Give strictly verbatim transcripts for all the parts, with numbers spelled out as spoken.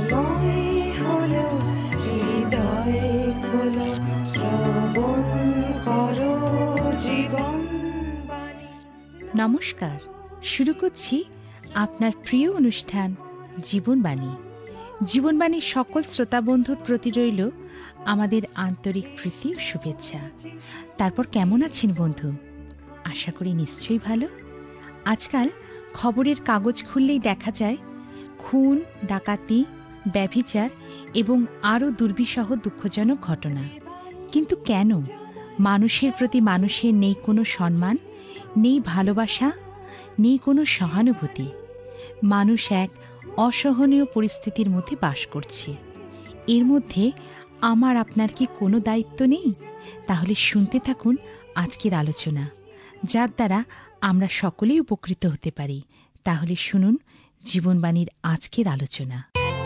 নমস্কার, শুরু করছি আপনার প্রিয় অনুষ্ঠান জীবনবাণী। জীবনবাণীর সকল শ্রোতা বন্ধুর প্রতি রইল আমাদের আন্তরিক প্রীতি ও শুভেচ্ছা। তারপর কেমন আছেন বন্ধু? আশা করি নিশ্চয়ই ভালো। আজকাল খবরের কাগজ খুললেই দেখা যায় খুন, ডাকাতি, ব্যভিচার এবং আরও দুর্বিষহ দুঃখজনক ঘটনা। কিন্তু কেন মানুষের প্রতি মানুষের নেই কোনো সম্মান, নেই ভালোবাসা, নেই কোনো সহানুভূতি? মানুষ এক অসহনীয় পরিস্থিতির মধ্যে বাস করছে। এর মধ্যে আমার আপনার কি কোনো দায়িত্ব নেই? তাহলে শুনতে থাকুন আজকের আলোচনা, যার দ্বারা আমরা সকলেই উপকৃত হতে পারি। তাহলে শুনুন জীবনবাণীর আজকের আলোচনা।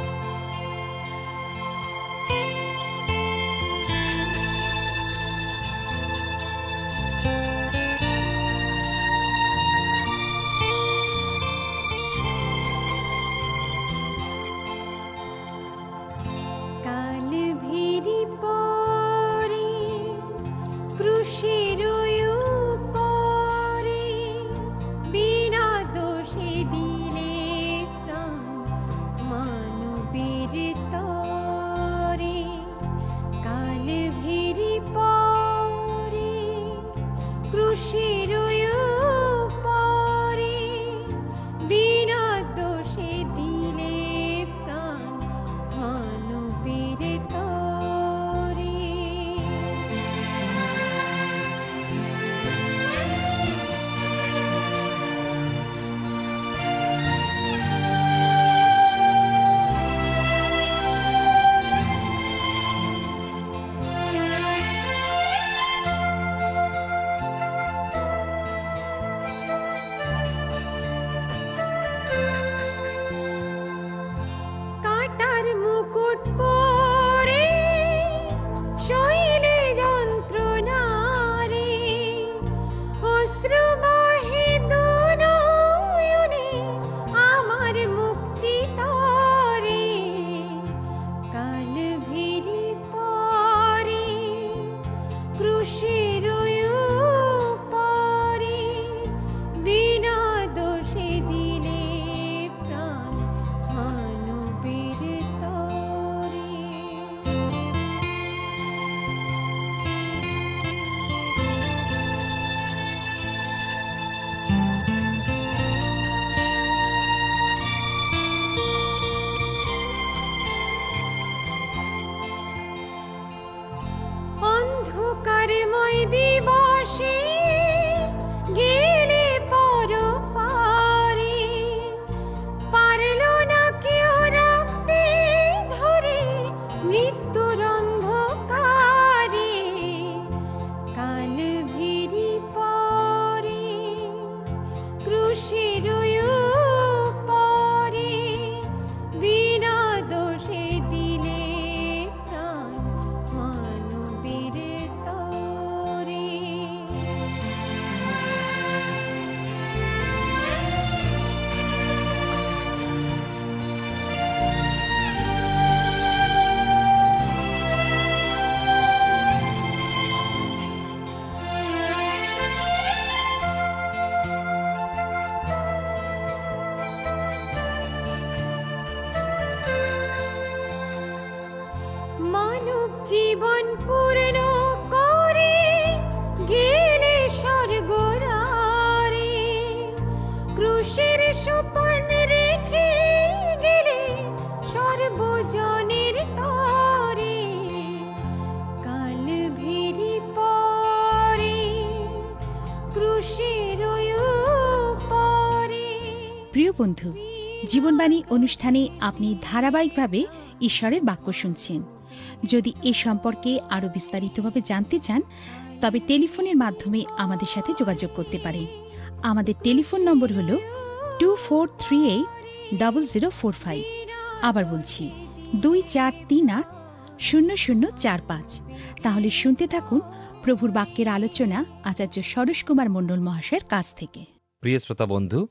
প্রিয় বন্ধু, জীবনবাণী অনুষ্ঠানে আপনি ধারাবাহিকভাবে ঈশ্বরের বাক্য শুনছেন। যদি এ সম্পর্কে আরও বিস্তারিতভাবে জানতে চান, তবে টেলিফোনের মাধ্যমে আমাদের সাথে যোগাযোগ করতে পারেন। আমাদের টেলিফোন নম্বর হল two four three eight double zero four five. আবার বলছি, দুই চার তিন আট শূন্য শূন্য চার পাঁচ। তাহলে শুনতে থাকুন প্রভুর বাক্যের আলোচনা আচার্য সরোজ কুমার মণ্ডল মহাশয়ের কাছ থেকে। প্রিয় শ্রোতা বন্ধু,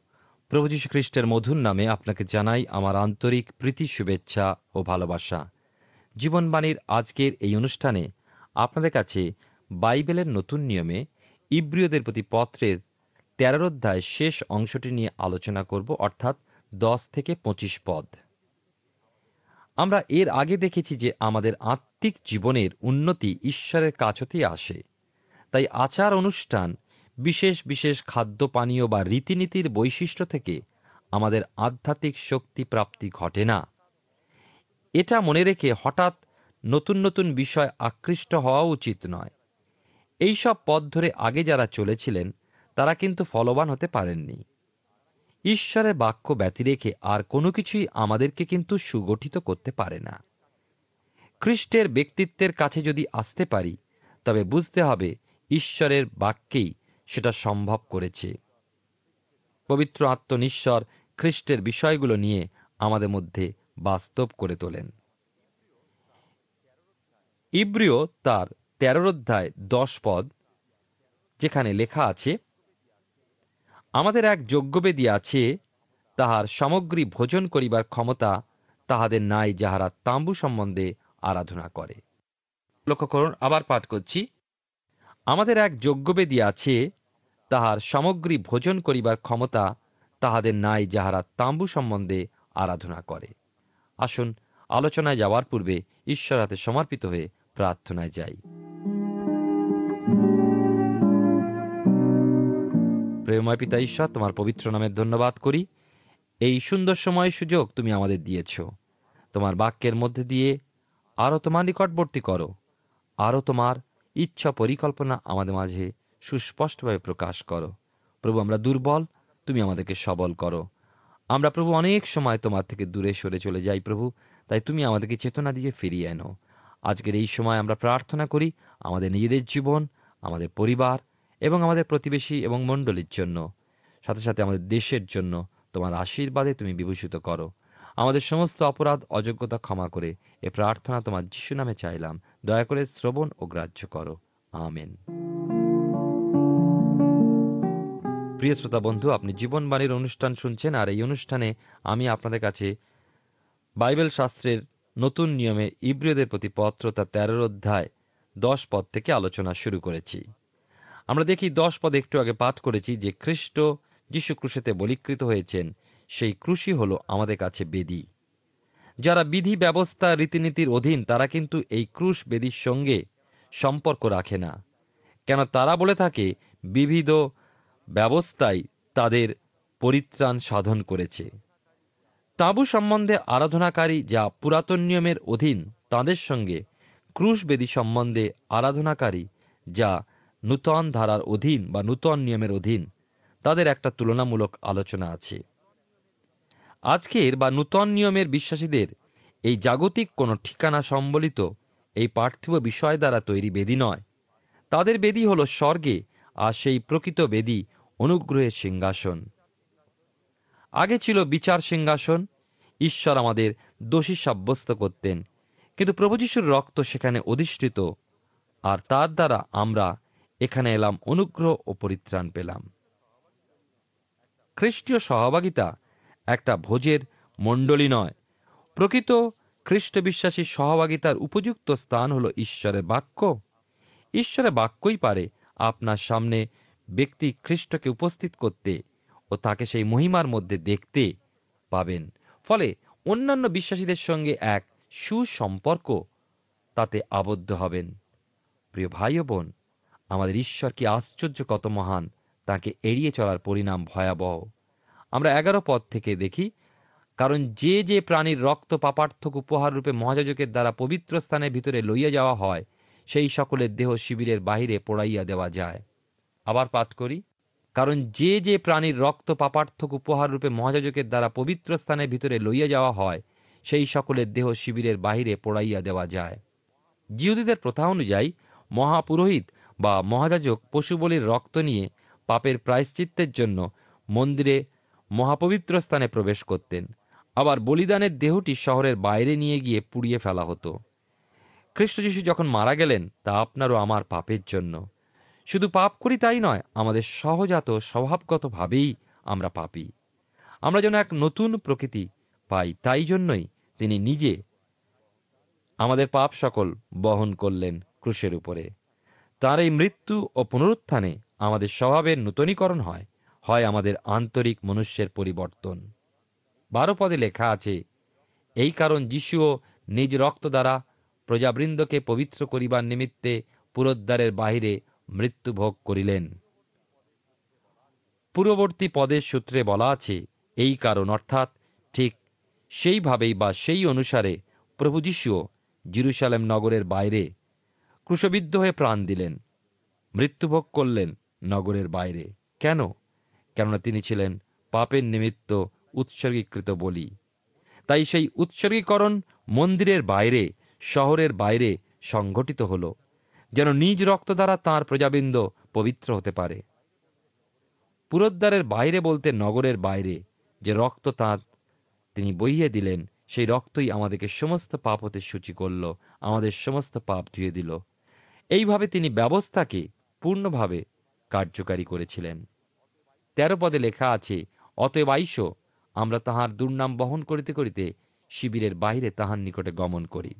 প্রভু যীশু খ্রিস্টের মধুর নামে আপনাকে জানাই আমার আন্তরিক প্রীতি, শুভেচ্ছা ও ভালোবাসা। জীবনবাণীর আজকের এই অনুষ্ঠানে আপনাদের কাছে বাইবেলের নতুন নিয়মে ইব্রিয়দের প্রতি পত্রের তেরোর অধ্যায় শেষ অংশটি নিয়ে আলোচনা করব, অর্থাৎ দশ থেকে পঁচিশ পদ। আমরা এর আগে দেখেছি যে আমাদের আত্মিক জীবনের উন্নতি ঈশ্বরের কাছ হতেই আসে। তাই আচার অনুষ্ঠান, বিশেষ বিশেষ খাদ্য পানীয় বা রীতিনীতির বৈশিষ্ট্য থেকে আমাদের আধ্যাত্মিক শক্তি প্রাপ্তি ঘটে না। এটা মনে রেখে হঠাৎ নতুন নতুন বিষয় আকৃষ্ট হওয়া উচিত নয়। এই সব পথ ধরে আগে যারা চলেছিলেন তারা কিন্তু ফলবান হতে পারেননি। ঈশ্বরের বাক্য ব্যতি রেখে আর কোনো কিছুই আমাদেরকে কিন্তু সুগঠিত করতে পারে না। খ্রিস্টের ব্যক্তিত্বের কাছে যদি আসতে পারি, তবে বুঝতে হবে ঈশ্বরের বাক্যেই সেটা সম্ভব করেছে। পবিত্র আত্মনিশ্বর খ্রিস্টের বিষয়গুলো নিয়ে আমাদের মধ্যে বাস্তব করে তোলেন। ইব্রিয় তার তেরোর অধ্যায় দশ পদ, যেখানে লেখা আছে, আমাদের এক যজ্ঞবেদী আছে, তাহার সামগ্রী ভোজন করিবার ক্ষমতা তাহাদের নাই, যাহারা তাম্বু সম্বন্ধে আরাধনা করে। লক্ষ্য করুন, আবার পাঠ করছি, আমাদের এক যজ্ঞবেদী আছে, তাহার সামগ্রী ভোজন করিবার ক্ষমতা তাহাদের নাই, যাহারা তাম্বু সম্বন্ধে আরাধনা করে। আসুন আলোচনায় যাওয়ার পূর্বে ঈশ্বর হাতে সমর্পিত হয়ে প্রার্থনায় যাই। প্রেমময় পিতা ঈশ্বর, তোমার পবিত্র নামের ধন্যবাদ করি। এই সুন্দর সময় সুযোগ তুমি আমাদের দিয়েছ। তোমার বাক্যের মধ্যে দিয়ে আরও তোমার নিকটবর্তী করো, আরও তোমার ইচ্ছা পরিকল্পনা আমাদের মাঝে সুস্পষ্টভাবে প্রকাশ করো। প্রভু, আমরা দুর্বল, তুমি আমাদেরকে সবল করো। আমরা প্রভু অনেক সময় তোমার থেকে দূরে সরে চলে যাই প্রভু, তাই তুমি আমাদেরকে চেতনা দিয়ে ফিরিয়ে এনো। আজকের এই সময় আমরা প্রার্থনা করি আমাদের নিজেদের জীবন, আমাদের পরিবার এবং আমাদের প্রতিবেশী এবং মণ্ডলীর জন্য, সাথে সাথে আমাদের দেশের জন্য তোমার আশীর্বাদে তুমি বিভূষিত করো। আমাদের সমস্ত অপরাধ অযোগ্যতা ক্ষমা করে এ প্রার্থনা তোমার যিশু নামে চাইলাম। দয়া করে শ্রবণ ও গ্রাহ্য করো। আমেন। প্রিয় শ্রোতা বন্ধু, আপনি জীবনবাণীর অনুষ্ঠান শুনছেন, আর এই অনুষ্ঠানে আমি আপনাদের কাছে বাইবেল শাস্ত্রের নতুন নিয়মে ইব্রিয়দের প্রতি পত্র তার তেরোর অধ্যায় দশ পদ থেকে আলোচনা শুরু করেছি। আমরা দেখি দশ পদ একটু আগে পাঠ করেছি যে খ্রিস্ট যিশু ক্রুশেতে বলিকৃত হয়েছেন, সেই ক্রুশই হল আমাদের কাছে বেদী। যারা বিধি ব্যবস্থা রীতিনীতির অধীন তারা কিন্তু এই ক্রুশ বেদীর সঙ্গে সম্পর্ক রাখে না, কেন তারা বলে থাকে বিবিধ ব্যবস্থাই তাদের পরিত্রাণ সাধন করেছে। তাঁবু সম্বন্ধে আরাধনাকারী যা পুরাতন নিয়মের অধীন, তাদের সঙ্গে ক্রুশ বেদী সম্বন্ধে আরাধনাকারী যা নূতন ধারার অধীন বা নূতন নিয়মের অধীন, তাদের একটা তুলনামূলক আলোচনা আছে। আজকের বা নূতন নিয়মের বিশ্বাসীদের এই জাগতিক কোনো ঠিকানা সম্বলিত এই পার্থিব বিষয় দ্বারা তৈরি বেদী নয়। তাদের বেদী হল স্বর্গে, আর সেই প্রকৃত বেদী অনুগ্রহের সিংহাসন। আগে ছিল বিচার সিংহাসন, ঈশ্বর আমাদের দোষী সাব্যস্ত করতেন, কিন্তু প্রভু যীশুর রক্ত সেখানে অধিষ্ঠিত, আর তার দ্বারা আমরা এখানে এলাম, অনুগ্রহ ও পরিত্রাণ পেলাম। খ্রিস্টীয় সহভাগিতা একটা ভোজের মণ্ডলী নয়। প্রকৃত খ্রিস্ট বিশ্বাসী সহভাগিতার উপযুক্ত স্থান হল ঈশ্বরের বাক্য। ঈশ্বরের বাক্যই পারে আপনার সামনে ব্যক্তি খ্রিস্টকে উপস্থিত করতে ও তাকে সেই মহিমার মধ্যে দেখতে পাবেন। ফলে অন্যান্য বিশ্বাসীদের সঙ্গে এক সুসম্পর্ক তাতে আবদ্ধ হবেন। প্রিয় ভাই ও বোন, আমাদের ঈশ্বর কি আশ্চর্য, কত মহান! তাকে এড়িয়ে চলার পরিণাম ভয়াবহ। আমরা এগারো পদ থেকে দেখি, কারণ যে যে প্রাণীর রক্ত পাপার্থক উপহার রূপে মহাযাজকের দ্বারা পবিত্র স্থানের ভিতরে লইয়া যাওয়া হয়, সেই সকলের দেহ শিবিরের বাহিরে পোড়াইয়া দেওয়া যায়। আবার পাঠ করি, কারণ যে যে প্রাণীর রক্ত পাপার্থক উপহার রূপে মহাযাজকের দ্বারা পবিত্র স্থানের ভিতরে লইয়া যাওয়া হয়, সেই সকলের দেহ শিবিরের বাহিরে পোড়াইয়া দেওয়া যায়। জিহুদীদের প্রথা অনুযায়ী মহাপুরোহিত বা মহাযাজক পশুবলির রক্ত নিয়ে পাপের প্রায়শ্চিত্তের জন্য মন্দিরে মহাপবিত্র স্থানে প্রবেশ করতেন। আবার বলিদানের দেহটি শহরের বাইরে নিয়ে গিয়ে পুড়িয়ে ফেলা হতো। খ্রিস্ট যীশু যখন মারা গেলেন, তা আপনার ও আমার পাপের জন্য। শুধু পাপ করি তাই নয়, আমাদের সহজাত স্বভাবগতভাবেই আমরা পাপী। আমরা যেন এক নতুন প্রকৃতি পাই। তাই জন্যই তিনি নিজে আমাদের পাপ সকল বহন করলেন ক্রুশের উপরে। তার এই মৃত্যু ও পুনরুত্থানে আমাদের স্বভাবের নূতনীকরণ হয়, হয় আমাদের আন্তরিক মনুষ্যের পরিবর্তন। বারো পদে লেখা আছে, এই কারণ যিশুও নিজ রক্ত দ্বারা প্রজাবৃন্দকে পবিত্র করিবার নিমিত্তে পুরদ্বারের বাহিরে মৃত্যুভোগ করিলেন। পূর্ববর্তী পদের সূত্রে বলা আছে, এই কারণ অর্থাৎ ঠিক সেইভাবেই বা সেই অনুসারে প্রভু যিশুও জেরুজালেম নগরের বাইরে ক্রুশবিদ্ধ হয়ে প্রাণ দিলেন, মৃত্যুভোগ করলেন নগরের বাইরে। কেন? কেননা তিনি ছিলেন পাপের নিমিত্ত উৎসর্গীকৃত বলি। তাই সেই উৎসর্গীকরণ মন্দিরের বাইরে, শহরের বাইরে সংঘটিত হল, যেন নিজ রক্ত দ্বারা তাঁর প্রজাবৃন্দ পবিত্র হতে পারে। পুরদ্বারের বাইরে বলতে নগরের বাইরে যে রক্ত তাঁর তিনি বইয়ে দিলেন, সেই রক্তই আমাদেরকে সমস্ত পাপ হতে সূচি করল, আমাদের সমস্ত পাপ ধুয়ে দিল। এইভাবে তিনি ব্যবস্থাকে পূর্ণভাবে কার্যকারী করেছিলেন। তেরো পদে লেখা আছে, অতএব আইসো আমরা তাহার দুর্নাম বহন করিতে করিতে শিবিরের বাহিরে তাহার নিকটে গমন করি।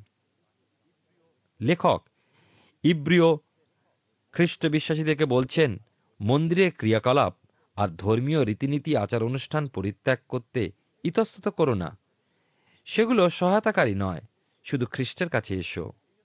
লেখক ইব্রিয় খ্রিস্ট বিশ্বাসীদেরকে বলছেন, মন্দিরের ক্রিয়াকলাপ আর ধর্মীয় রীতিনীতি আচার অনুষ্ঠান পরিত্যাগ করতে ইতস্তত করো না। সেগুলো সহায়তাকারী নয়, শুধু খ্রিস্টের কাছে এসো।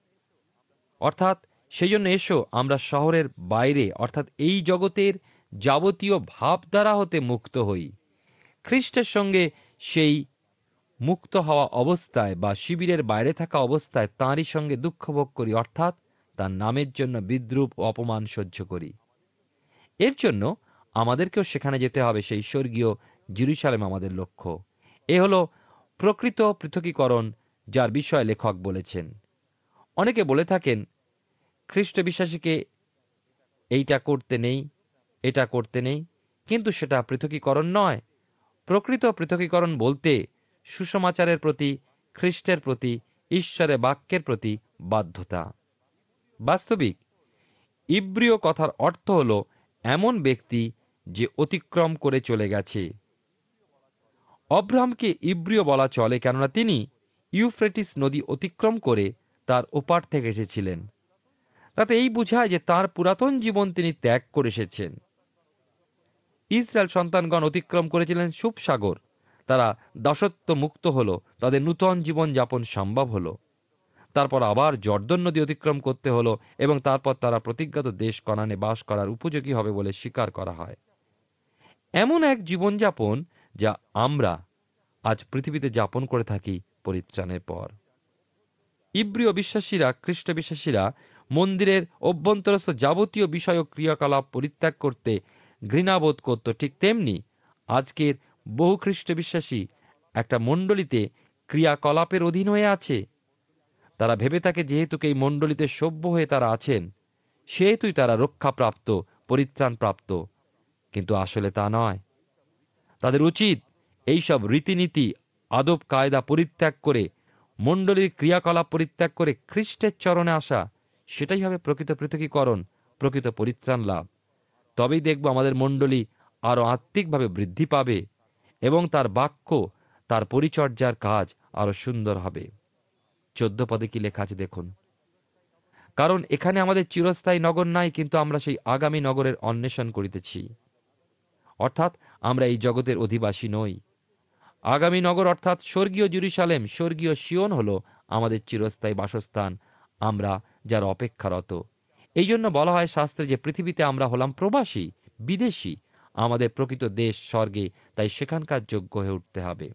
অর্থাৎ সেই জন্য এসো আমরা শহরের বাইরে, অর্থাৎ এই জগতের যাবতীয় ভাবধারা হতে মুক্ত হই। খ্রিস্টের সঙ্গে সেই মুক্ত হওয়া অবস্থায় বা শিবিরের বাইরে থাকা অবস্থায় তাঁরই সঙ্গে দুঃখ ভোগ করি, অর্থাৎ তার নামের জন্য বিদ্রূপ ও অপমান সহ্য করি। এর জন্য আমাদেরকেও সেখানে যেতে হবে, সেই স্বর্গীয় জেরুজালেম আমাদের লক্ষ্য। এ হল প্রকৃত পৃথকীকরণ, যার বিষয়ে লেখক বলেছেন। অনেকে বলে থাকেন খ্রিস্ট বিশ্বাসীকে এইটা করতে নেই, এটা করতে নেই, কিন্তু সেটা পৃথকীকরণ নয়। প্রকৃত পৃথকীকরণ বলতে সুসমাচারের প্রতি, খ্রিস্টের প্রতি, ঈশ্বরের বাক্যের প্রতি বাধ্যতা। বাস্তবিক ইব্রিয় কথার অর্থ হল এমন ব্যক্তি যে অতিক্রম করে চলে গেছে। অব্রাহামকে ইব্রিয় বলা চলে, কেননা তিনি ইউফ্রেটিস নদী অতিক্রম করে তার ওপার থেকে এসেছিলেন। তাতে এই বোঝায় যে তার পুরাতন জীবন তিনি ত্যাগ করে এসেছেন। ইসরায়েল সন্তানগণ অতিক্রম করেছিলেন সুপসাগর, তারা দাসত্ব মুক্ত হল, তাদের নূতন জীবন যাপন সম্ভব হল। তারপর আবার জর্দন নদী অতিক্রম করতে হল এবং তারপর তারা প্রতিজ্ঞাত দেশ কনানে বাস করার উপযোগী হবে বলে স্বীকার করা হয়। এমন এক জীবনযাপন যা আমরা আজ পৃথিবীতে যাপন করে থাকি পরিত্রাণের পর। ইব্রিয় বিশ্বাসীরা, খ্রিস্ট বিশ্বাসীরা মন্দিরের অভ্যন্তরস্থ যাবতীয় বিষয় ও ক্রিয়াকলাপ পরিত্যাগ করতে ঘৃণাবোধ করত। ঠিক তেমনি আজকের বহু খ্রিস্ট বিশ্বাসী একটা মণ্ডলীতে ক্রিয়াকলাপের অধীন হয়ে আছে। তারা ভেবে থাকে যেহেতু এই মণ্ডলীতে সভ্য হয়ে তারা আছেন, সেহেতুই তারা রক্ষাপ্রাপ্ত, পরিত্রাণপ্রাপ্ত। কিন্তু আসলে তা নয়। তাদের উচিত এইসব রীতিনীতি, আদব কায়দা পরিত্যাগ করে, মণ্ডলীর ক্রিয়াকলাপ পরিত্যাগ করে খ্রিস্টের চরণে আসা। সেটাই হবে প্রকৃত পৃথকীকরণ, প্রকৃত পরিত্রাণ লাভ। তবেই দেখব আমাদের মণ্ডলী আরো আত্মিকভাবে বৃদ্ধি পাবে এবং তার বাক্য, তার পরিচর্যার কাজ আরো সুন্দর হবে। চোদ্দ পদে কি লেখা আছে দেখুন, কারণ এখানে আমাদের চিরস্থায়ী নগর নাই, কিন্তু আমরা সেই আগামী নগরের অন্বেষণ করিতেছি। অর্থাৎ আমরা এই জগতের অধিবাসী নই। আগামী নগর অর্থাৎ স্বর্গীয় জেরুজালেম, স্বর্গীয় সিয়ন হল আমাদের চিরস্থায়ী বাসস্থান, আমরা যার অপেক্ষারত। এই জন্য বলা হয় শাস্ত্রে যে পৃথিবীতে আমরা হলাম প্রবাসী, বিদেশী। আমাদের প্রকৃত দেশ স্বর্গে, তাই সেখানকার যোগ্য হয়ে উঠতে হবে।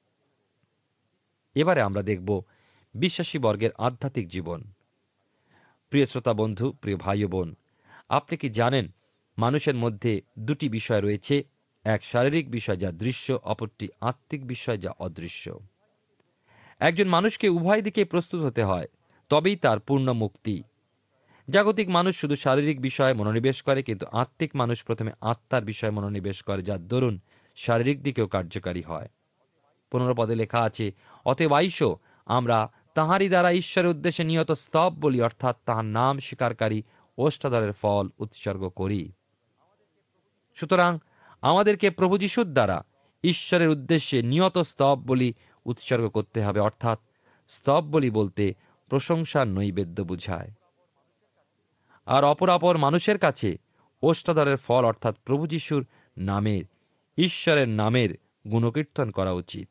এবারে আমরা দেখব বিশ্বাসী বর্গের আধ্যাত্মিক জীবন। প্রিয় শ্রোতা বন্ধু, প্রিয় ভাই ও বোন, আপনি কি জানেন মানুষের মধ্যে দুটি বিষয় রয়েছে, এক শারীরিক বিষয় যা দৃশ্য, অপরটি আত্মিক বিষয় যা অদৃশ্য। একজন মানুষকে উভয় দিকে প্রস্তুত হতে হয়, তবেই তার পূর্ণ মুক্তি। জাগতিক মানুষ শুধু শারীরিক বিষয়ে মনোনিবেশ করে, কিন্তু আত্মিক মানুষ প্রথমে আত্মার বিষয়ে মনোনিবেশ করে, যার দরুন শারীরিক দিকেও কার্যকারী হয়। পনেরো পদে লেখা আছে, অতএব আইসো আমরা তাঁহারই দ্বারা ঈশ্বরের উদ্দেশ্যে নিহত স্তব বলি, অর্থাৎ তাঁহার নাম স্বীকারকারী ওষ্ঠাধরের ফল উৎসর্গ করি। সুতরাং আমাদেরকে প্রভু যিশুর দ্বারা ঈশ্বরের উদ্দেশ্যে নিয়ত স্তব বলি উৎসর্গ করতে হবে, অর্থাৎ স্তব বলি বলতে প্রশংসার নৈবেদ্য বুঝায়। আর অপরাপর মানুষের কাছে ওষ্ঠাধরের ফল অর্থাৎ প্রভু যিশুর নামের, ঈশ্বরের নামের গুণকীর্তন করা উচিত।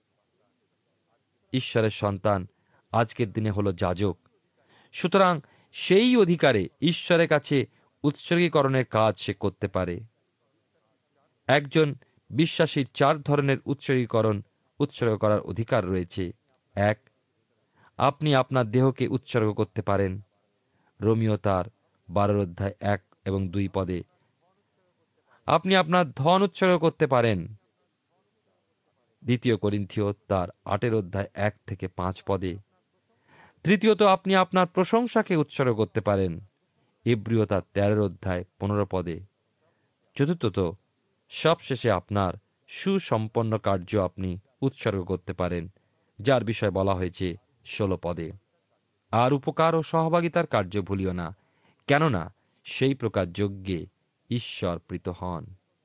ঈশ্বরের সন্তান আজকের দিনে হল যাজক, সুতরাং সেই অধিকারে ঈশ্বরের কাছে উৎসর্গীকরণের কাজ সে করতে পারে। একজন বিশ্বাসীর চার ধরনের উৎসর্গীকরণ উৎসর্গ করার অধিকার রয়েছে। এক, আপনি আপনার দেহকে উৎসর্গ করতে পারেন। রোমিও তার বারোর অধ্যায় এক এবং দুই পদে। আপনি আপনার ধন উৎসর্গ করতে পারেন। দ্বিতীয় করিন্থীয় তার আটের অধ্যায় এক থেকে পাঁচ পদে। তৃতীয়ত, আপনি আপনার প্রশংসাকে উৎসর্গ করতে পারেন। ইব্রিয় তার তেরোর অধ্যায় পনেরো পদে। চতুর্থত, সবশেষে আপনার সুসম্পন্ন কার্য আপনি উৎসর্গ করতে পারেন, যার বিষয় বলা হয়েছে ষোলো পদে। আর উপকার ও সহভাগিতার কার্য ভুলিও না, কেননা সেই প্রকার যজ্ঞে ঈশ্বর প্রীত হন।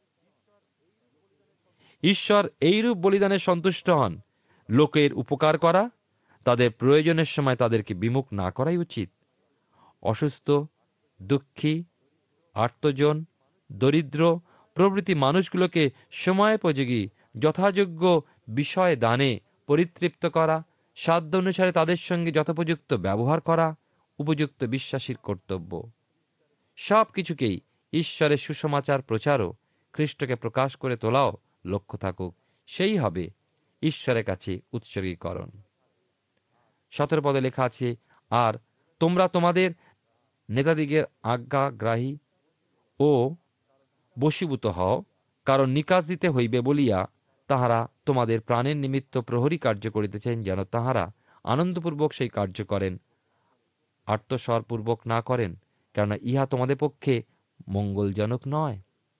ঈশ্বর এইরূপ বলিদানে সন্তুষ্ট হন। লোকের উপকার করা, তাদের প্রয়োজনের সময় তাদেরকে বিমুখ না করাই উচিত। অসুস্থ, দুঃখী, আর্তজন, দরিদ্র প্রভৃতি মানুষগুলোকে সময়োপযোগী যথাযোগ্য বিষয় দানে পরিতৃপ্ত করা, সাধ্য অনুসারে তাদের সঙ্গে যথোপযুক্ত ব্যবহার করা উপযুক্ত বিশ্বাসীর কর্তব্য। সব কিছুকেই ঈশ্বরের সুসমাচার প্রচারও, খ্রিস্টকে প্রকাশ করে তোলাও লক্ষ্য থাকুক, সেই হবে ঈশ্বরের কাছে উৎসর্গীকরণ। সতেরো পদে লেখা আছে, আর তোমরা তোমাদের নেতাদিগের আজ্ঞাগ্রাহী ও বশীভূত হও, কারণ নিকাশ দিতে হইবে বলিয়া তাহারা তোমাদের প্রাণের নিমিত্ত প্রহরী কার্য করিতেছেন, যেন তাহারা আনন্দপূর্বক সেই কার্য করেন, আর্তস্বরপূর্বক না করেন, কেননা ইহা তোমাদের পক্ষে মঙ্গলজনক নয়।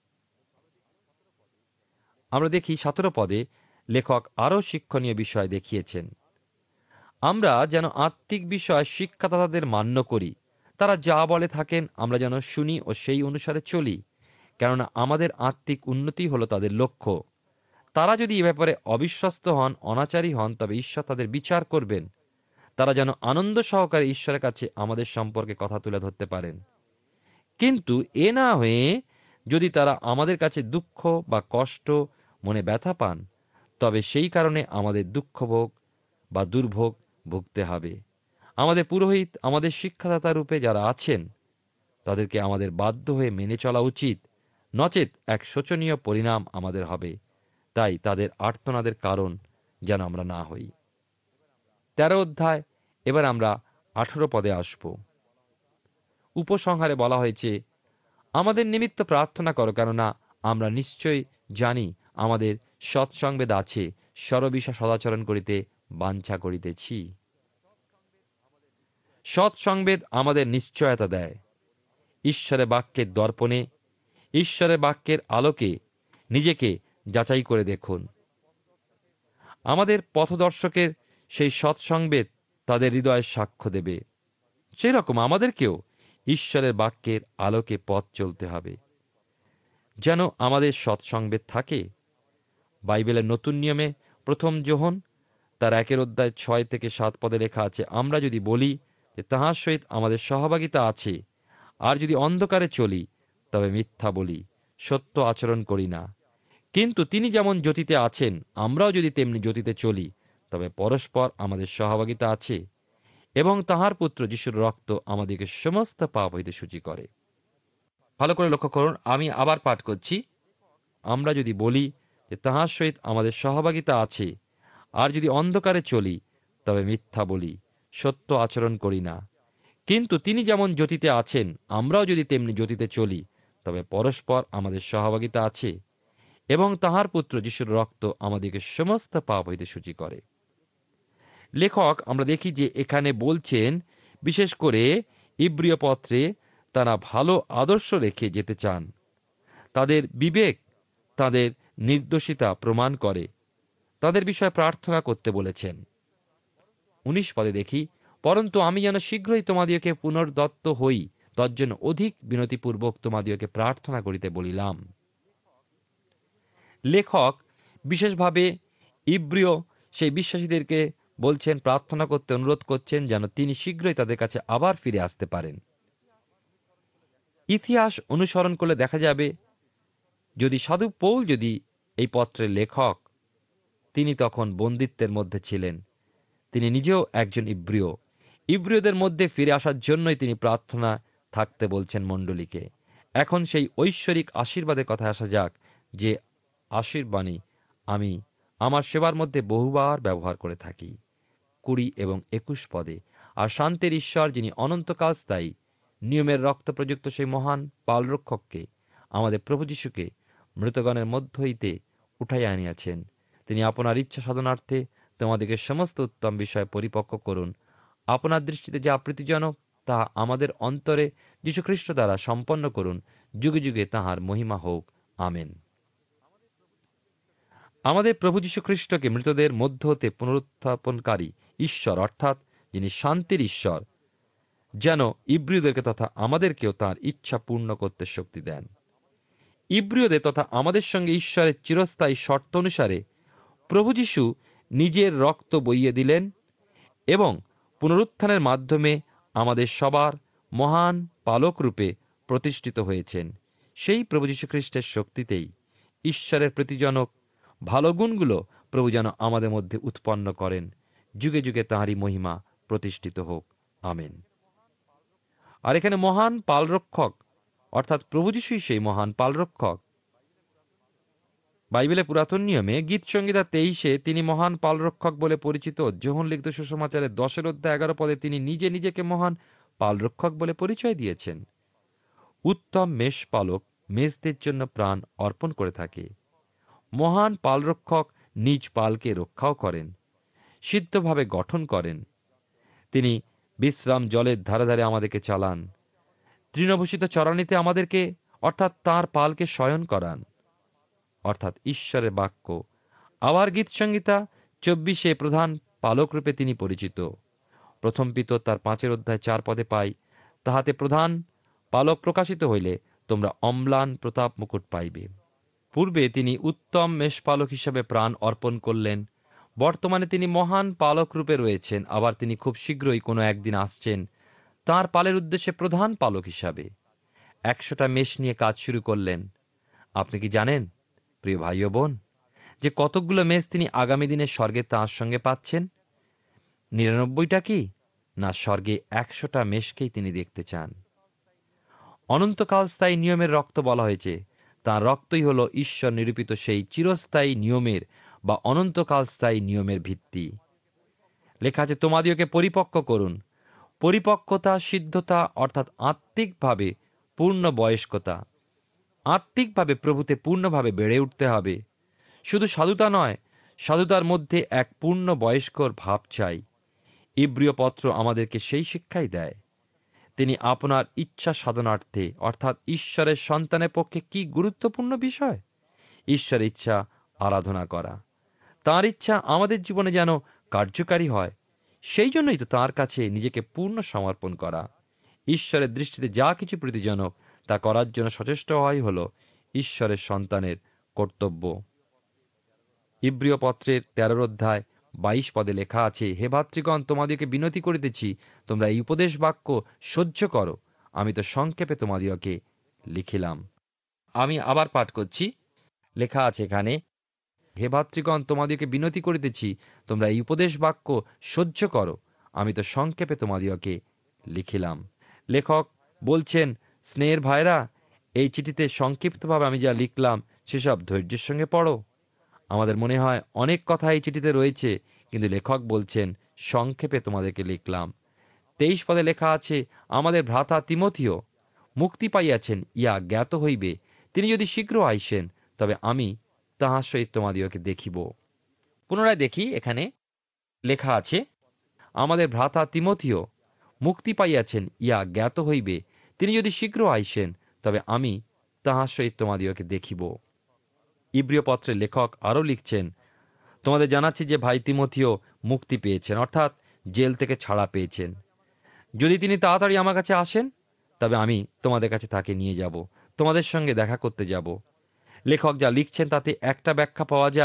আমরা দেখি সতেরো পদে লেখক আরও শিক্ষণীয় বিষয় দেখিয়েছেন। আমরা যেন আত্মিক বিষয় শিক্ষাদাতাদের মান্য করি, তারা যা বলে থাকেন আমরা যেন শুনি ও সেই অনুসারে চলি, কেননা আমাদের আত্মিক উন্নতি হল তাদের লক্ষ্য। তারা যদি এ ব্যাপারে অবিশ্বস্ত হন, অনাচারী হন, তবে ঈশ্বর তাদের বিচার করবেন। তারা যেন আনন্দ সহকারে ঈশ্বরের কাছে আমাদের সম্পর্কে কথা তুলে ধরতে পারেন। কিন্তু এ না হয়ে যদি তারা আমাদের কাছে দুঃখ বা কষ্ট, মনে ব্যথা পান, তবে সেই কারণে আমাদের দুঃখভোগ বা দুর্ভোগ ভুগতে হবে। আমাদের পুরোহিত, আমাদের শিক্ষাদাতা রূপে যারা আছেন, তাদেরকে আমাদের বাধ্য হয়ে মেনে চলা উচিত, নচেত এক শোচনীয় পরিণাম আমাদের হবে। তাই তাদের আর্তনাদের কারণ যেন আমরা না হই। তেরো অধ্যায়, এবার আমরা আঠেরো পদে আসব। উপসংহারে বলা হয়েছে, আমাদের নিমিত্ত প্রার্থনা করো, কেননা আমরা নিশ্চয় জানি আমাদের সৎসংবেদ আছে, সর্ববিষয় সদাচরণ করিতে বাঞ্ছা করিতেছি। সৎসংবেদ আমাদের নিশ্চয়তা দেয়। ঈশ্বরের বাক্যের দর্পণে, ঈশ্বরের বাক্যের আলোকে নিজেকে যাচাই করে দেখুন। আমাদের পথদর্শকের সেই সৎসংবেদ তাদের হৃদয়ের সাক্ষ্য দেবে। সেই রকম আমাদেরকেও ঈশ্বরের বাক্যের আলোকে পথ চলতে হবে, যেন আমাদের সৎসংবেদ থাকে। বাইবেলের নতুন নিয়মে প্রথম যোহন তার একের অধ্যায় ছয় থেকে সাত পদে লেখা আছে, আমরা যদি বলি যে তাহার সহিত আমাদের সহভাগিতা আছে, আর যদি অন্ধকারে চলি, তবে মিথ্যা বলি, সত্য আচরণ করি না। কিন্তু তিনি যেমন জ্যোতিতে আছেন, আমরাও যদি তেমনি জ্যোতিতে চলি, তবে পরস্পর আমাদের সহভাগিতা আছে, এবং তাহার পুত্র যিশুর রক্ত আমাদেরকে সমস্ত পাপ হইতে সূচি করে। ভালো করে লক্ষ্য করুন, আমি আবার পাঠ করছি। আমরা যদি বলি যে তাহার সহিত আমাদের সহভাগিতা আছে, আর যদি অন্ধকারে চলি, তবে মিথ্যা বলি, সত্য আচরণ করি না। কিন্তু তিনি যেমন জ্যোতিতে আছেন, আমরাও যদি তেমনি জ্যোতিতে চলি, তবে পরস্পর আমাদের সহভাগিতা আছে, এবং তাহার পুত্র যিশুর রক্ত আমাদেরকে সমস্ত পাপ হইতে সূচি করে। লেখক আমরা দেখি যে এখানে বলছেন, বিশেষ করে ইব্রিয় পত্রে তারা ভালো আদর্শ রেখে যেতে চান। তাদের বিবেক তাদের নির্দোষিতা প্রমাণ করে, তাদের বিষয়ে প্রার্থনা করতে বলেছেন। উনিশ পদে দেখি, পরন্তু আমি যেন শীঘ্রই তোমাদিওকে পুনর্দত্ত হই, তজ্জন্য অধিক বিনতিপূর্বক তোমাদিওকে প্রার্থনা করিতে বলিলাম। লেখক বিশেষভাবে ইব্রিয় সেই বিশ্বাসীদেরকে বলছেন, প্রার্থনা করতে অনুরোধ করছেন যেন তিনি শীঘ্রই তাদের কাছে আবার ফিরে আসতে পারেন। ইতিহাস অনুসরণ করলে দেখা যাবে, যদি সাধু পৌল যদি এই পত্রের লেখক, তিনি তখন বন্দিত্বের মধ্যে ছিলেন। তিনি নিজেও একজন ইব্রিয়। ইব্রিয়দের মধ্যে ফিরে আসার জন্যই তিনি প্রার্থনা থাকতে বলছেন মণ্ডলীকে। এখন সেই ঐশ্বরিক আশীর্বাদের কথা আসা যাক, যে আশীর্বাণী আমি আমার সেবার মধ্যে বহুবার ব্যবহার করে থাকি, কুড়ি এবং একুশ পদে। আর শান্তির ঈশ্বর, যিনি অনন্তকাল স্থায়ী, নিয়মের রক্ত প্রযুক্ত সেই মহান পালরক্ষককে, আমাদের প্রভু যীশুকে মৃতগণের মধ্য হইতে উঠাইয়া আনিয়াছেন। তিনি আপনার ইচ্ছা সাধনার্থে তোমাদেরকে সমস্ত উত্তম বিষয়ে পরিপক্ব করুন। আপনার দৃষ্টিতে যা প্রীতিজনক, তাহা আমাদের অন্তরে যীশুখ্রিস্ট দ্বারা সম্পন্ন করুন। যুগে যুগে তাঁহার মহিমা হোক। আমেন। আমাদের প্রভু যীশুখ্রিস্টকে মৃতদের মধ্য হতে পুনরুত্থাপনকারী ঈশ্বর, অর্থাৎ যিনি শান্তির ঈশ্বর, যেন ইব্রিয়দেরকে তথা আমাদেরকেও তাঁর ইচ্ছা পূর্ণ করতে শক্তি দেন। ইব্রিয়দের তথা আমাদের সঙ্গে ঈশ্বরের চিরস্থায়ী শর্ত অনুসারে প্রভু যীশু নিজের রক্ত বইয়ে দিলেন এবং পুনরুত্থানের মাধ্যমে আমাদের সবার মহান পালক রূপে প্রতিষ্ঠিত হয়েছেন। সেই প্রভু যীশুখ্রিস্টের শক্তিতেই ঈশ্বরের প্রীতিজনক ভালো গুণগুলো প্রভু যেন আমাদের মধ্যে উৎপন্ন করেন। যুগে যুগে তাঁহারই মহিমা প্রতিষ্ঠিত হোক। আমেন। আর এখানে মহান পালরক্ষক, অর্থাৎ প্রভু যীশুই সেই মহান পালরক্ষক। বাইবেলের পুরাতন নিয়মে গীত সংহিতা তেইশে তিনি মহান পালরক্ষক বলে পরিচিত। যোহন লিখিত সুসমাচারের দশের অধ্যায় এগারো পদে তিনি নিজে নিজেকে মহান পালরক্ষক বলে পরিচয় দিয়েছেন। উত্তম মেষ পালক মেষদের জন্য প্রাণ অর্পণ করে থাকে। মহান পালরক্ষক নিজ পালকে রক্ষাও করেন, সিদ্ধভাবে গঠন করেন। তিনি বিশ্রাম জলের ধারে ধারে আমাদেরকে চালান, তৃণভূষিত চরানিতে আমাদেরকে অর্থাৎ তাঁর পালকে শয়ন করান, অর্থাৎ ঈশ্বরের বাক্য। আবার গীত সংহিতা চব্বিশে প্রধান পালক রূপে তিনি পরিচিত। প্রথম পিতর তার পাঁচের অধ্যায় চার পদে পাই, তাহাতে প্রধান পালক প্রকাশিত হইলে তোমরা অম্লান প্রতাপ মুকুট পাইবে। পূর্বে তিনি উত্তম মেষপালক হিসাবে প্রাণ অর্পণ করলেন। বর্তমানে তিনি মহান পালক রূপে রয়েছেন। আবার তিনি খুব শীঘ্রই কোনো একদিন আসছেন তাঁর পালের উদ্দেশ্যে প্রধান পালক হিসাবে। একশোটা মেষ নিয়ে কাজ শুরু করলেন। আপনি কি জানেন প্রিয় ভাই ও বোন, যে কতকগুলো মেষ তিনি আগামী দিনে স্বর্গে তাঁর সঙ্গে পাচ্ছেন? নিরানব্বইটা কি না, স্বর্গে একশোটা মেষকেই তিনি দেখতে চান। অনন্তকাল স্থায়ী নিয়মের রক্ত বলা হয়েছে। তাঁর রক্তই হল ঈশ্বর নিরূপিত সেই চিরস্থায়ী নিয়মের বা অনন্তকাল স্থায়ী নিয়মের ভিত্তি। লেখা আছে, তোমাদিওকে পরিপক্ক করুন। পরিপক্কতা, সিদ্ধতা অর্থাৎ আত্মিকভাবে পূর্ণ বয়স্কতা। আত্মিকভাবে প্রভুতে পূর্ণভাবে বেড়ে উঠতে হবে। শুধু সাধুতা নয়, সাধুতার মধ্যে এক পূর্ণ বয়স্কর ভাব চাই। ইব্রিয় পত্র আমাদেরকে সেই শিক্ষাই দেয়। তিনি আপনার ইচ্ছা সাধনার্থে অর্থাৎ ঈশ্বরের সন্তানের পক্ষে কি গুরুত্বপূর্ণ বিষয়? ঈশ্বরের ইচ্ছা আরাধনা করা, তাঁর ইচ্ছা আমাদের জীবনে যেন কার্যকারী হয়, সেই জন্যই তো তাঁর কাছে নিজেকে পূর্ণ সমর্পণ করা। ঈশ্বরের দৃষ্টিতে যা কিছু প্রীতিজনক তা করার জন্য সচেষ্ট হওয়াই হল ঈশ্বরের সন্তানের কর্তব্য। ইব্রিয় পত্রের তেরোর অধ্যায় বাইশ পদে লেখা আছে, হে ভাতৃগণ, তোমাদিওকে বিনতি করিতেছি, তোমরা এই উপদেশ বাক্য সহ্য করো। আমি তো সংক্ষেপে তোমাদিওকে লিখিলাম। আমি আবার পাঠ করছি। লেখা আছে এখানে, হে ভাতৃগণ, তোমাদিওকে বিনতি করিতেছি, তোমরা এই উপদেশ বাক্য সহ্য করো। আমি তো সংক্ষেপে তোমাদিওকে লিখিলাম। লেখক বলছেন, স্নেহের ভাইরা, এই চিঠিতে সংক্ষিপ্তভাবে আমি যা লিখলাম সেসব ধৈর্যের সঙ্গে পড়ো। আমাদের মনে হয় অনেক কথা এই চিঠিতে রয়েছে, কিন্তু লেখক বলছেন সংক্ষেপে তোমাদেরকে লিখলাম। তেইশ পদে লেখা আছে, আমাদের ভ্রাতা তিমথিও মুক্তি পাইয়াছেন, ইয়া জ্ঞাত হইবে। তিনি যদি শীঘ্র আইসেন, তবে আমি তাঁহার সহিত তোমাদিওকে দেখিব। পুনরায় দেখি, এখানে লেখা আছে, আমাদের ভ্রাতা তিমথিও মুক্তি পাইয়াছেন, ইয়া জ্ঞাত হইবে। তিনি যদি শীঘ্র আইসেন, তবে আমি তাঁহার সহিত তোমাদিওকে দেখিব। ইব্রিয় পত্রের লেখক আরও লিখছেন, তোমাদের জানাচ্ছি যে ভাই তিমথিও মুক্তি পেয়েছেন, অর্থাৎ জেল থেকে ছাড়া পেয়েছেন। যদি তিনি তাড়াতাড়ি আমার কাছে আসেন, তবে আমি তোমাদের কাছে তাকে নিয়ে যাব, তোমাদের সঙ্গে দেখা করতে যাব। লেখক যা লিখছেন তাতে একটা ব্যাখ্যা পাওয়া যায়,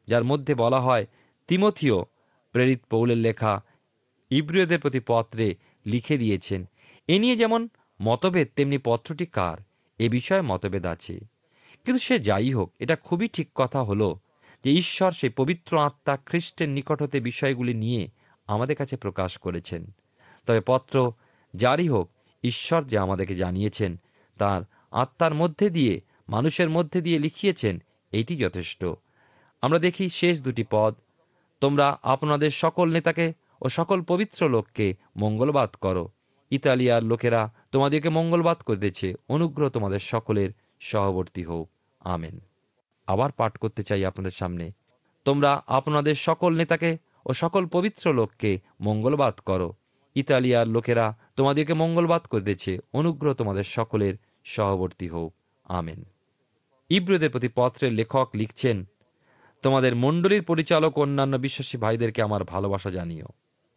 যার মধ্যে বলা হয় তিমথিও প্রেরিত পৌলের লেখা ইব্রিয়দের প্রতি পত্রে লিখে দিয়েছেন। এ নিয়ে যেমন মতভেদ, তেমনি পত্রটি কার এ বিষয়ে মতভেদ আছে। কিন্তু সে যাই হোক, এটা খুবই ঠিক কথা হলো যে ঈশ্বর সেই পবিত্র আত্মা খ্রিস্টের নিকট হতে বিষয়গুলি নিয়ে আমাদের কাছে প্রকাশ করেছেন। তবে পত্র যারই হোক, ঈশ্বর যে আমাদেরকে জানিয়েছেন, তার আত্মার মধ্যে দিয়ে, মানুষের মধ্যে দিয়ে লিখিয়েছেন, এইটি যথেষ্ট। আমরা দেখি শেষ দুটি পদ, তোমরা আপনাদের সকল নেতাকে ও সকল পবিত্র লোককে মঙ্গলবাদ করো। ইতালিয়ার লোকেরা তোমাদেরকে মঙ্গলবাদ করিতেছে, অনুগ্রহ তোমাদের সকলের সহবর্তী হোক। আমেন। আবার পাঠ করতে চাই আপনাদের সামনে, তোমরা আপনাদের সকল নেতাকে ও সকল পবিত্র লোককে মঙ্গলবাদ করো। ইতালিয়ার লোকেরা তোমাদেরকে মঙ্গলবাদ করিতেছে, অনুগ্রহ তোমাদের সকলের সহবর্তী হোক। আমেন। ইব্রিয়দের প্রতি পত্রের লেখক লিখছেন, তোমাদের মণ্ডলীর পরিচালক অন্যান্য বিশ্বাসী ভাইদেরকে আমার ভালোবাসা জানিও।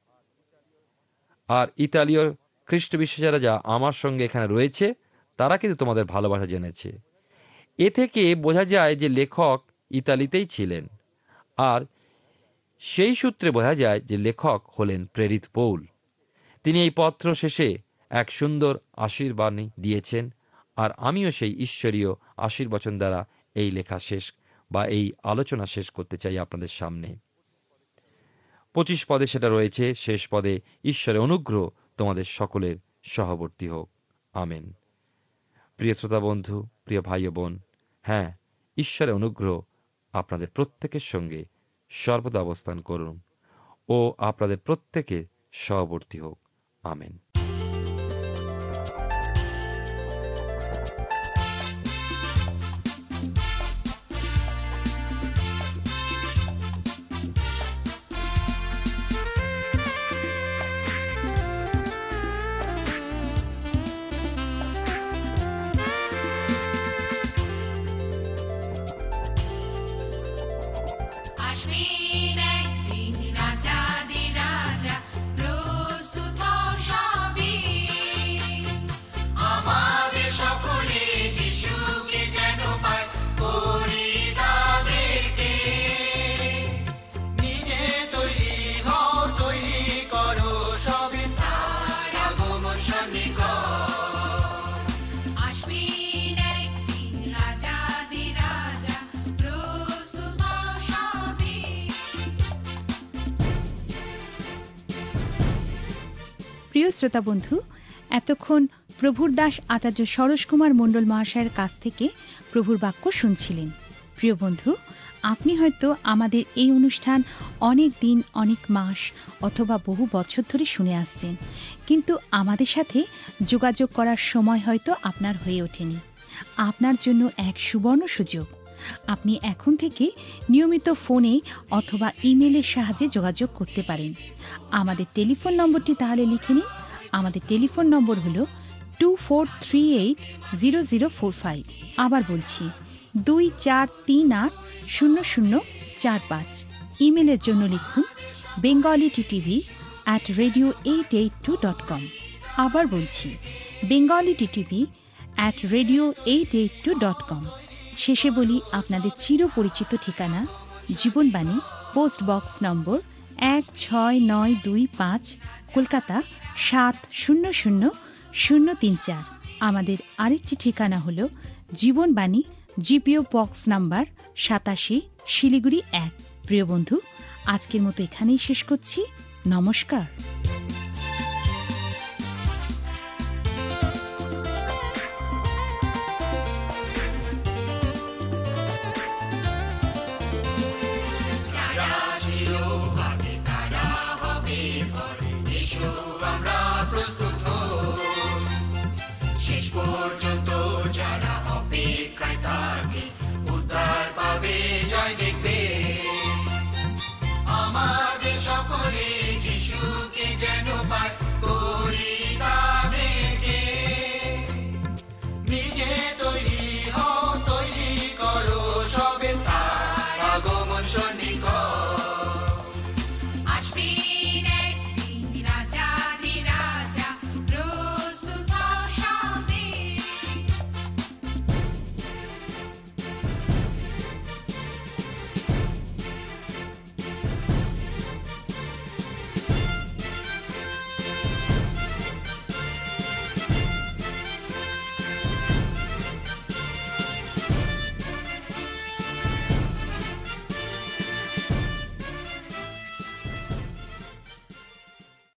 আর ইতালীয় খ্রিস্ট বিশ্বাসীরা যা আমার সঙ্গে এখানে রয়েছে, তারা কিন্তু তোমাদের ভালোবাসা জেনেছে। এ থেকে বোঝা যায় যে লেখক ইতালিতেই ছিলেন, আর সেই সূত্রে বোঝা যায় যে লেখক হলেন প্রেরিত পৌল। তিনি এই পত্র শেষে এক সুন্দর আশীর্বাণী দিয়েছেন, আর আমিও সেই ঈশ্বরীয় আশীর্বচন দ্বারা এই লেখা শেষ বা এই আলোচনা শেষ করতে চাই আপনাদের সামনে। পঁচিশ পদে সেটা রয়েছে, শেষ পদে, ঈশ্বরের অনুগ্রহ তোমাদের সকলের সহবর্তী হোক। আমেন। প্রিয় শ্রোতা বন্ধু, প্রিয় ভাই ও বোন, হ্যাঁ, ঈশ্বরের অনুগ্রহ আপনাদের প্রত্যেকের সঙ্গে সর্বদা অবস্থান করুন ও আপনাদের প্রত্যেকের সহবর্তী হোক। আমেন। প্রিয় শ্রোতা বন্ধু, এতক্ষণ প্রভুর দাস আচার্য সরোজ কুমার মণ্ডল মহাশয়ের কাছ থেকে প্রভুর বাক্য শুনছিলেন। প্রিয় বন্ধু, আপনি হয়তো আমাদের এই অনুষ্ঠান অনেক দিন, অনেক মাস অথবা বহু বছর ধরে শুনে আসছেন, কিন্তু আমাদের সাথে যোগাযোগ করার সময় হয়তো আপনার হয়ে ওঠেনি। আপনার জন্য এক সুবর্ণ সুযোগ। আপনি এখন থেকে নিয়মিত ফোনে অথবা ইমেলের সাহায্যে যোগাযোগ করতে পারেন। আমাদের টেলিফোন নম্বরটি তাহলে লিখে নিন। আমাদের টেলিফোন নম্বর হল two four three eight zero zero four five. আবার বলছি, দুই চার তিন আট শূন্য শূন্য চার পাঁচ। ইমেলের জন্য লিখুন Bengali TTV at radio eight eight two dot com. আবার বলছি, Bengali TTV at radio eight eight two dot com. শেষে বলি, আপনাদের চিরপরিচিত ঠিকানা, জীবনবাণী, পোস্ট বক্স নম্বর এক ছয় নয় দুই পাঁচ, কলকাতা সাত শূন্য শূন্য শূন্য তিন চার। আমাদের আরেকটি ঠিকানা হল জীবনবাণী, জিপিও বক্স নাম্বার সাতাশি, শিলিগুড়ি এক। প্রিয় বন্ধু, আজকের মতো এখানেই শেষ করছি। নমস্কার।